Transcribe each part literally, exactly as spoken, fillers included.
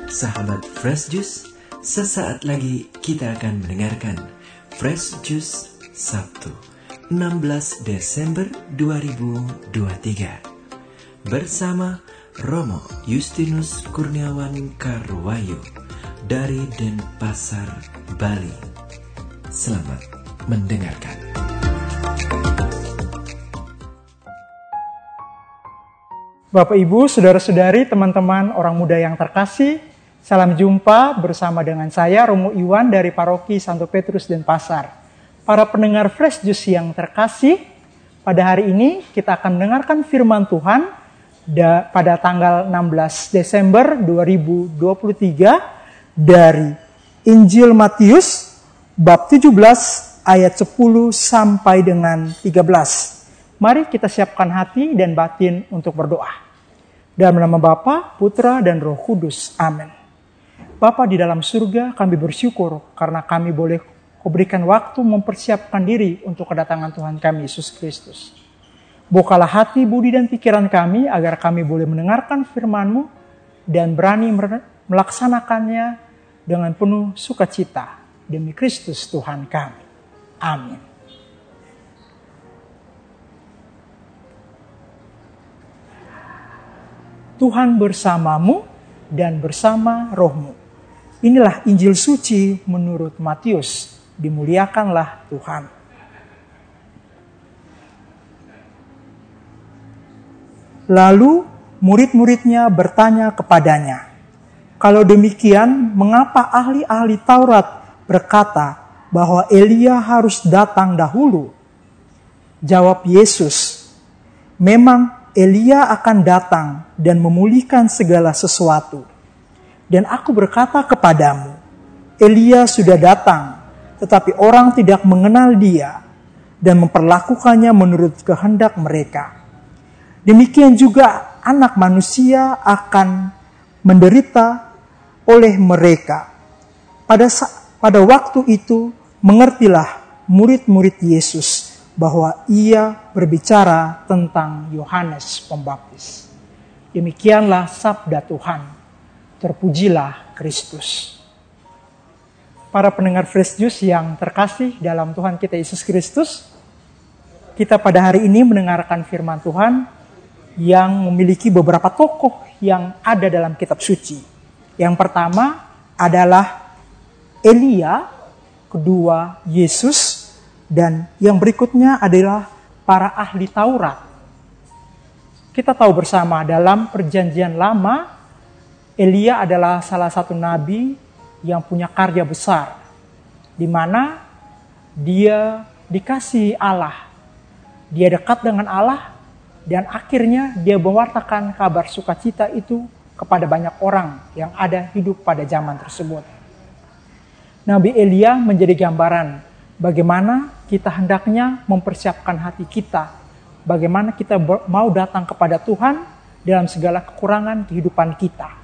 Sahabat Fresh Juice, sesaat lagi kita akan mendengarkan Fresh Juice Sabtu enam belas Desember dua ribu dua puluh tiga bersama Romo Justinus Kurniawan Karwayu dari Denpasar, Bali. Selamat mendengarkan. Bapak, Ibu, Saudara-saudari, teman-teman orang muda yang terkasih, salam jumpa bersama dengan saya Romo Iwan dari Paroki Santo Petrus Denpasar. Para pendengar Fresh Juice yang terkasih, pada hari ini kita akan mendengarkan firman Tuhan da, pada tanggal enam belas Desember dua ribu dua puluh tiga dari Injil Matius bab tujuh belas ayat sepuluh sampai dengan tiga belas. Mari kita siapkan hati dan batin untuk berdoa. Dalam nama Bapa, Putra, dan Roh Kudus. Amin. Bapa di dalam surga, kami bersyukur karena kami boleh berikan waktu mempersiapkan diri untuk kedatangan Tuhan kami, Yesus Kristus. Bukalah hati, budi, dan pikiran kami agar kami boleh mendengarkan firman-Mu dan berani melaksanakannya dengan penuh sukacita. Demi Kristus Tuhan kami. Amin. Tuhan bersamamu dan bersama rohmu. Inilah Injil suci menurut Matius. Dimuliakanlah Tuhan. Lalu murid-muridnya bertanya kepadanya, "Kalau demikian, mengapa ahli-ahli Taurat berkata bahwa Elia harus datang dahulu?" Jawab Yesus, "Memang Elia akan datang dan memulihkan segala sesuatu. Dan aku berkata kepadamu, Elia sudah datang, tetapi orang tidak mengenal dia dan memperlakukannya menurut kehendak mereka. Demikian juga anak manusia akan menderita oleh mereka. Pada, pada waktu itu, mengertilah murid-murid Yesus bahwa ia berbicara tentang Yohanes Pembaptis." Demikianlah sabda Tuhan. Terpujilah Kristus. Para pendengar Fresh Juice yang terkasih dalam Tuhan kita Yesus Kristus, kita pada hari ini mendengarkan firman Tuhan yang memiliki beberapa tokoh yang ada dalam kitab suci. Yang pertama adalah Elia, kedua Yesus, dan yang berikutnya adalah para ahli Taurat. Kita tahu bersama dalam perjanjian lama, Elia adalah salah satu nabi yang punya karya besar, di mana dia dikasihi Allah, dia dekat dengan Allah, dan akhirnya dia mewartakan kabar sukacita itu kepada banyak orang yang ada hidup pada zaman tersebut. Nabi Elia menjadi gambaran bagaimana kita hendaknya mempersiapkan hati kita, bagaimana kita mau datang kepada Tuhan dalam segala kekurangan kehidupan kita.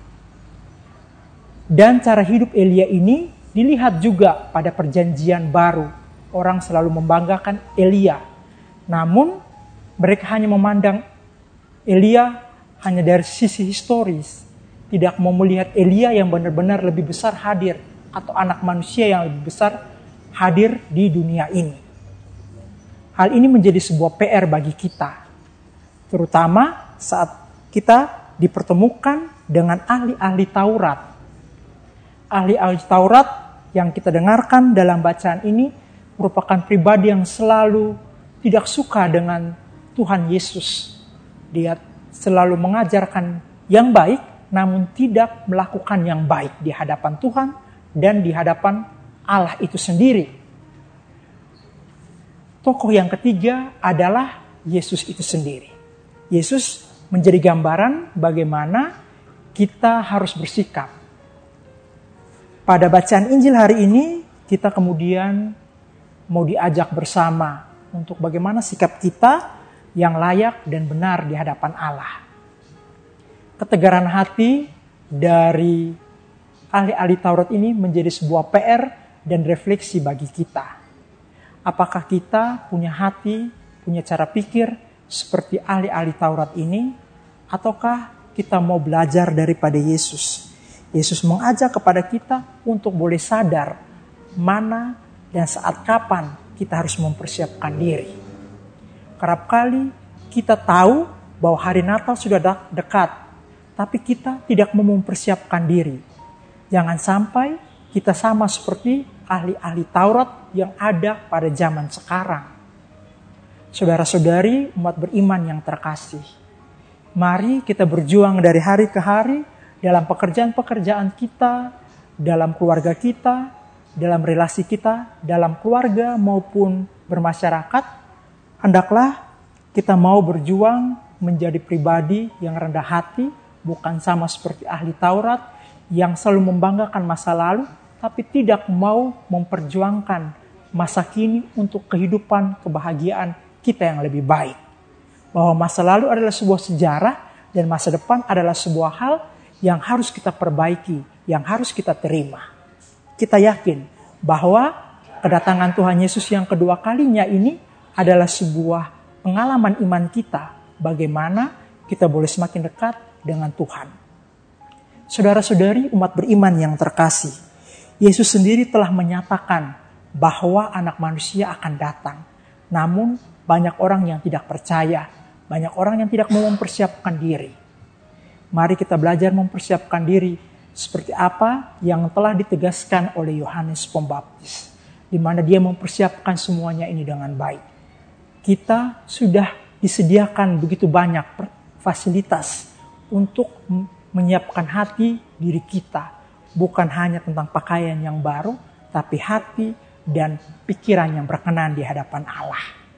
Dan cara hidup Elia ini dilihat juga pada perjanjian baru. Orang selalu membanggakan Elia. Namun mereka hanya memandang Elia hanya dari sisi historis. Tidak mau melihat Elia yang benar-benar lebih besar hadir, atau anak manusia yang lebih besar hadir di dunia ini. Hal ini menjadi sebuah P R bagi kita, terutama saat kita dipertemukan dengan ahli-ahli Taurat. Ahli-ahli Taurat yang kita dengarkan dalam bacaan ini merupakan pribadi yang selalu tidak suka dengan Tuhan Yesus. Dia selalu mengajarkan yang baik, namun tidak melakukan yang baik di hadapan Tuhan dan di hadapan Allah itu sendiri. Tokoh yang ketiga adalah Yesus itu sendiri. Yesus menjadi gambaran bagaimana kita harus bersikap. Pada bacaan Injil hari ini, kita kemudian mau diajak bersama untuk bagaimana sikap kita yang layak dan benar di hadapan Allah. Ketegaran hati dari ahli-ahli Taurat ini menjadi sebuah P R dan refleksi bagi kita. Apakah kita punya hati, punya cara pikir seperti ahli-ahli Taurat ini, ataukah kita mau belajar daripada Yesus Yesus mengajak kepada kita untuk boleh sadar mana dan saat kapan kita harus mempersiapkan diri. Kerap kali kita tahu bahwa hari Natal sudah dekat, tapi kita tidak mau mempersiapkan diri. Jangan sampai kita sama seperti ahli-ahli Taurat yang ada pada zaman sekarang. Saudara-saudari umat beriman yang terkasih, mari kita berjuang dari hari ke hari dalam pekerjaan-pekerjaan kita, dalam keluarga kita, dalam relasi kita, dalam keluarga maupun bermasyarakat. Hendaklah kita mau berjuang menjadi pribadi yang rendah hati, bukan sama seperti ahli Taurat yang selalu membanggakan masa lalu, tapi tidak mau memperjuangkan masa kini untuk kehidupan kebahagiaan kita yang lebih baik. Bahwa masa lalu adalah sebuah sejarah dan masa depan adalah sebuah hal yang harus kita perbaiki, yang harus kita terima. Kita yakin bahwa kedatangan Tuhan Yesus yang kedua kalinya ini adalah sebuah pengalaman iman kita, bagaimana kita boleh semakin dekat dengan Tuhan. Saudara-saudari umat beriman yang terkasih, Yesus sendiri telah menyatakan bahwa anak manusia akan datang. Namun banyak orang yang tidak percaya, banyak orang yang tidak mau mempersiapkan diri. Mari kita belajar mempersiapkan diri seperti apa yang telah ditegaskan oleh Yohanes Pembaptis, di mana dia mempersiapkan semuanya ini dengan baik. Kita sudah disediakan begitu banyak fasilitas untuk menyiapkan hati diri kita, bukan hanya tentang pakaian yang baru, tapi hati dan pikiran yang berkenan di hadapan Allah.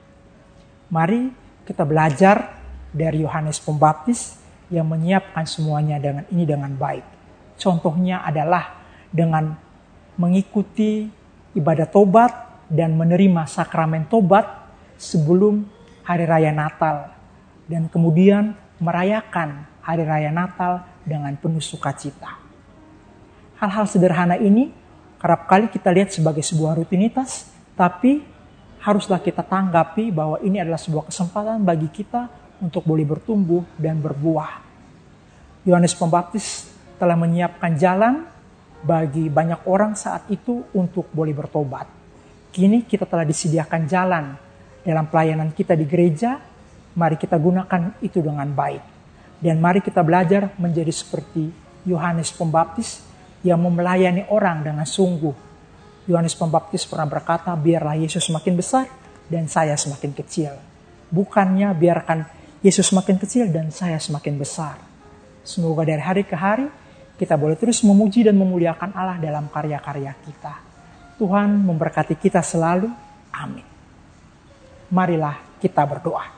Mari kita belajar dari Yohanes Pembaptis yang menyiapkan semuanya dengan ini dengan baik. Contohnya adalah dengan mengikuti ibadah tobat dan menerima sakramen tobat sebelum hari raya Natal, dan kemudian merayakan hari raya Natal dengan penuh sukacita. Hal-hal sederhana ini kerap kali kita lihat sebagai sebuah rutinitas, tapi haruslah kita tanggapi bahwa ini adalah sebuah kesempatan bagi kita untuk boleh bertumbuh dan berbuah. Yohanes Pembaptis telah menyiapkan jalan bagi banyak orang saat itu untuk boleh bertobat. Kini kita telah disediakan jalan dalam pelayanan kita di gereja. Mari kita gunakan itu dengan baik. Dan mari kita belajar menjadi seperti Yohanes Pembaptis yang melayani orang dengan sungguh. Yohanes Pembaptis pernah berkata, biarlah Yesus semakin besar dan saya semakin kecil. Bukannya biarkan Yesus semakin kecil dan saya semakin besar. Semoga dari hari ke hari kita boleh terus memuji dan memuliakan Allah dalam karya-karya kita. Tuhan memberkati kita selalu. Amin. Marilah kita berdoa.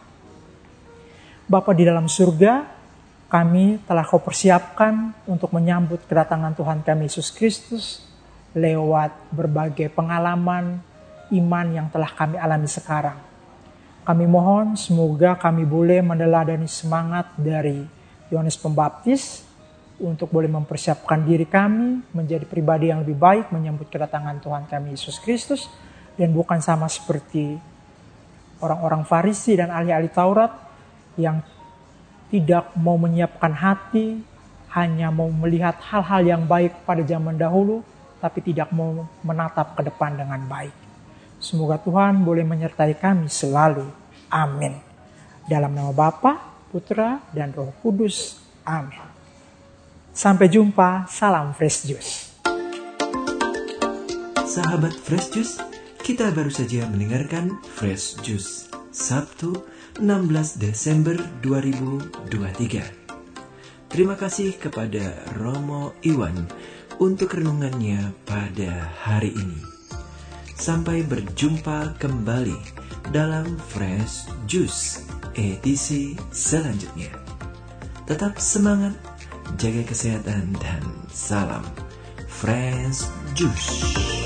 Bapa di dalam surga, kami telah Kau persiapkan untuk menyambut kedatangan Tuhan kami Yesus Kristus lewat berbagai pengalaman iman yang telah kami alami sekarang. Kami mohon semoga kami boleh meneladani semangat dari Yohanes Pembaptis untuk boleh mempersiapkan diri kami menjadi pribadi yang lebih baik menyambut kedatangan Tuhan kami Yesus Kristus, dan bukan sama seperti orang-orang Farisi dan ahli-ahli Taurat yang tidak mau menyiapkan hati, hanya mau melihat hal-hal yang baik pada zaman dahulu, tapi tidak mau menatap ke depan dengan baik. Semoga Tuhan boleh menyertai kami selalu. Amin. Dalam nama Bapa, Putra, dan Roh Kudus. Amin. Sampai jumpa. Salam Fresh Juice. Sahabat Fresh Juice, kita baru saja mendengarkan Fresh Juice Sabtu enam belas Desember dua ribu dua puluh tiga. Terima kasih kepada Romo Iwan untuk renungannya pada hari ini. Sampai berjumpa kembali dalam Fresh Juice edisi selanjutnya. Tetap semangat, jaga kesehatan, dan salam Fresh Juice.